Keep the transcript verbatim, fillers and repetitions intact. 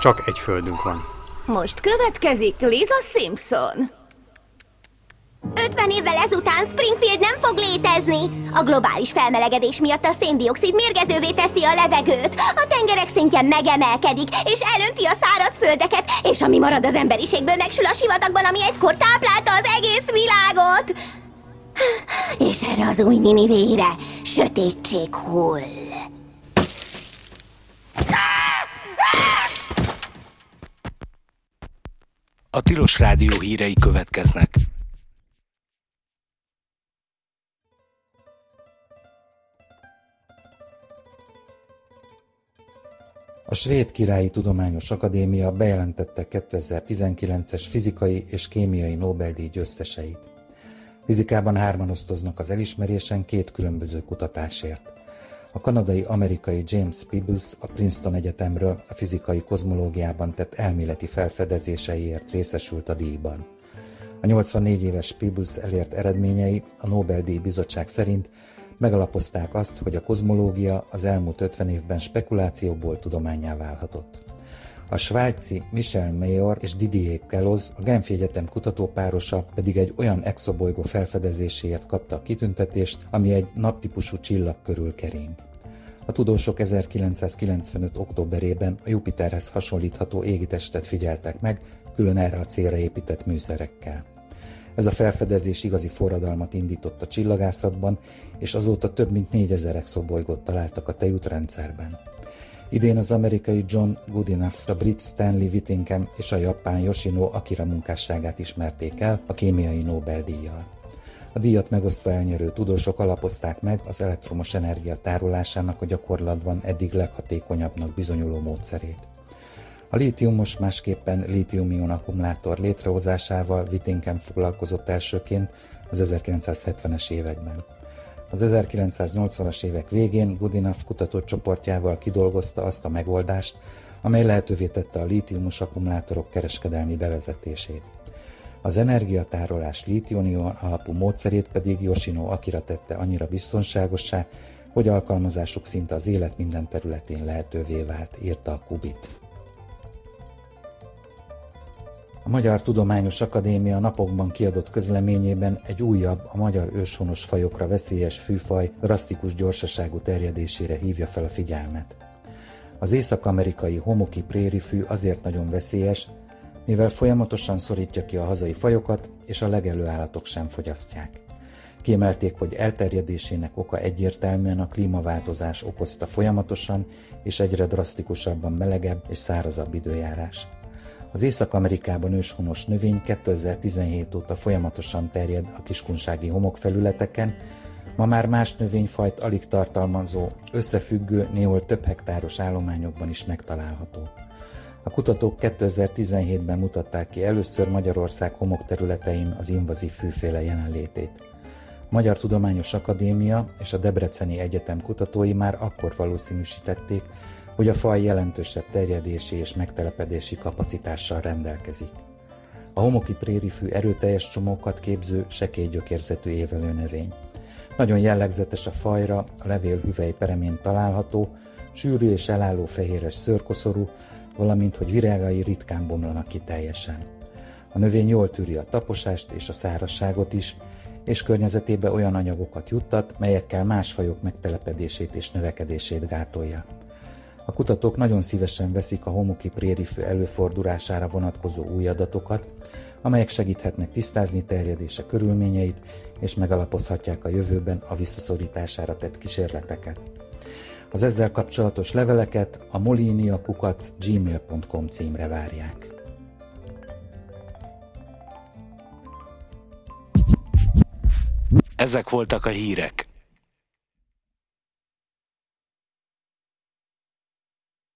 Csak egy földünk van. Most következik Lisa Simpson. ötven évvel ezután Springfield nem fog létezni. A globális felmelegedés miatt a széndioxid mérgezővé teszi a levegőt. A tengerek szintje megemelkedik, és elönti a szárazföldeket, és ami marad az emberiségből megsül a sivatagban, ami egykor táplálta az egész világot. És erre az új Ninivére sötétség hull. A Tilos Rádió hírei következnek. A Svéd Királyi Tudományos Akadémia bejelentette kétezer-tizenkilences fizikai és kémiai Nobel-díj győzteseit. Fizikában hárman osztoznak az elismerésen két különböző kutatásért. A kanadai-amerikai James Peebles a Princeton Egyetemről a fizikai kozmológiában tett elméleti felfedezéseiért részesült a díjban. A nyolcvannégy éves Peebles elért eredményei a Nobel-díj bizottság szerint megalapozták azt, hogy a kozmológia az elmúlt ötven évben spekulációból tudománnyá válhatott. A svájci Michel Mayor és Didier Queloz, a Genfi Egyetem kutatópárosa pedig egy olyan exobolygó felfedezéséért kapta a kitüntetést, ami egy naptípusú csillag körül kering. A tudósok ezerkilencszázkilencvenöt októberében a Jupiterhez hasonlítható égitestet figyeltek meg, külön erre a célra épített műszerekkel. Ez a felfedezés igazi forradalmat indított a csillagászatban, és azóta több mint négyezer exobolygót találtak a tejútrendszerben. Idén az amerikai John Goodenough, a brit Stanley Whittingham és a japán Yoshino Akira munkásságát ismerték el a kémiai Nobel-díjjal. A díjat megosztva elnyerő tudósok alapozták meg az elektromos energia tárolásának a gyakorlatban eddig leghatékonyabbnak bizonyuló módszerét. A lítiumos, másképpen lítium-ion akkumulátor létrehozásával Whittingham foglalkozott elsőként az ezerkilencszázhetvenes években. Az ezerkilencszáznyolcvanas évek végén Goodenough kutatócsoportjával kidolgozta azt a megoldást, amely lehetővé tette a lítiumos akkumulátorok kereskedelmi bevezetését. Az energiatárolás lítium-ion alapú módszerét pedig Yoshino Akira tette annyira biztonságossá, hogy alkalmazásuk szinte az élet minden területén lehetővé vált, írta a Kubit. A Magyar Tudományos Akadémia napokban kiadott közleményében egy újabb, a magyar őshonos fajokra veszélyes fűfaj drasztikus gyorsaságú terjedésére hívja fel a figyelmet. Az észak-amerikai homoki prérifű azért nagyon veszélyes, mivel folyamatosan szorítja ki a hazai fajokat, és a legelő állatok sem fogyasztják. Kiemelték, hogy elterjedésének oka egyértelműen a klímaváltozás okozta folyamatosan és egyre drasztikusabban melegebb és szárazabb időjárás. Az Észak-Amerikában őshonos növény kétezer-tizenhét óta folyamatosan terjed a kiskunsági homokfelületeken, ma már más növényfajt alig tartalmazó, összefüggő, néhol több hektáros állományokban is megtalálható. A kutatók kétezer-tizenhétben mutatták ki először Magyarország homokterületein az invazív fűféle jelenlétét. A Magyar Tudományos Akadémia és a Debreceni Egyetem kutatói már akkor valószínűsítették, hogy a faj jelentősebb terjedési és megtelepedési kapacitással rendelkezik. A homoki prérifű erőteljes csomókat képző, sekély gyökérzetű évelő növény. Nagyon jellegzetes a fajra, a levél hüvely peremén található, sűrű és elálló fehéres szőrkoszorú, valamint hogy virágai ritkán bomlanak ki teljesen. A növény jól tűri a taposást és a szárazságot is, és környezetébe olyan anyagokat juttat, melyekkel más fajok megtelepedését és növekedését gátolja. A kutatók nagyon szívesen veszik a homoki prérifű előfordulására vonatkozó új adatokat, amelyek segíthetnek tisztázni terjedése körülményeit, és megalapozhatják a jövőben a visszaszorítására tett kísérleteket. Az ezzel kapcsolatos leveleket a molinia kukac gmail pont com címre várják. Ezek voltak a hírek.